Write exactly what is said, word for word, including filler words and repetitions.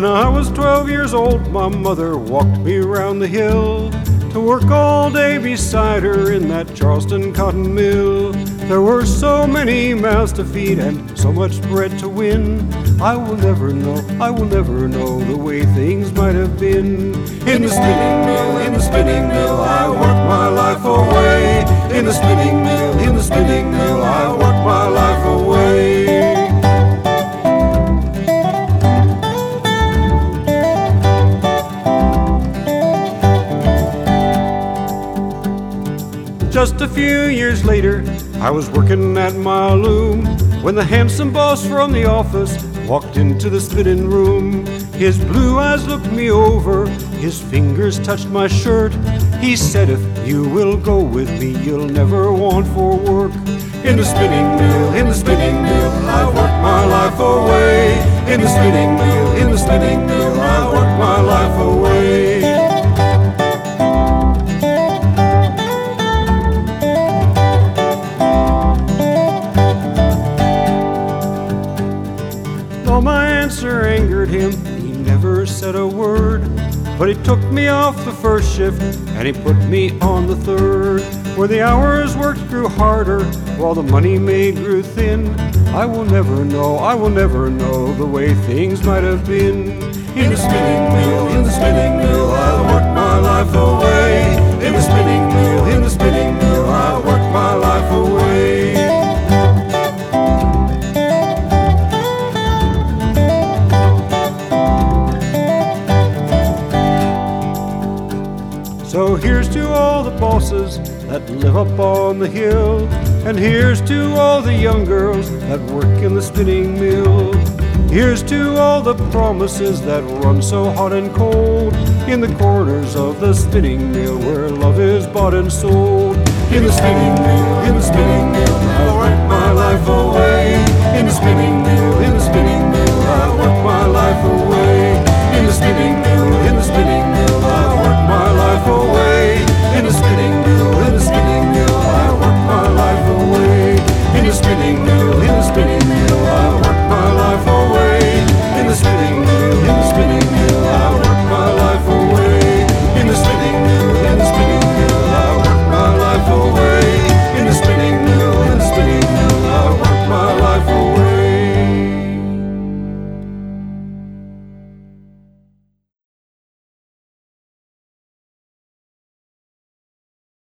When I was twelve years old, my mother walked me round the hill to work all day beside her in that Charleston cotton mill. There were so many mouths to feed and so much bread to win. I will never know, I will never know the way things might have been. In the spinning mill, in the spinning mill, I worked my life away. In the spinning mill, in the spinning mill, I worked my life away. Just a few years later, I was working at my loom when the handsome boss from the office walked into the spinning room. His blue eyes looked me over, his fingers touched my shirt. He said, if you will go with me, you'll never want for work. In the spinning mill, in the spinning mill, I worked my life away. In the spinning mill, in the spinning mill, I worked my life away. Though my answer angered him, he never said a word. But he took me off the first shift and he put me on the third, where the hours worked grew harder while the money made grew thin. I will never know, I will never know the way things might have been. In the spinning mill, in the spinning mill, I worked my life away. In the spinning mill, in the spinning mill, I worked my life away. So here's to all the bosses that live up on the hill, and here's to all the young girls that work in the spinning mill. Here's to all the promises that run so hot and cold in the corners of the spinning mill where love is bought and sold. In the spinning mill, in the spinning mill, I worked my life away. In the spinning mill,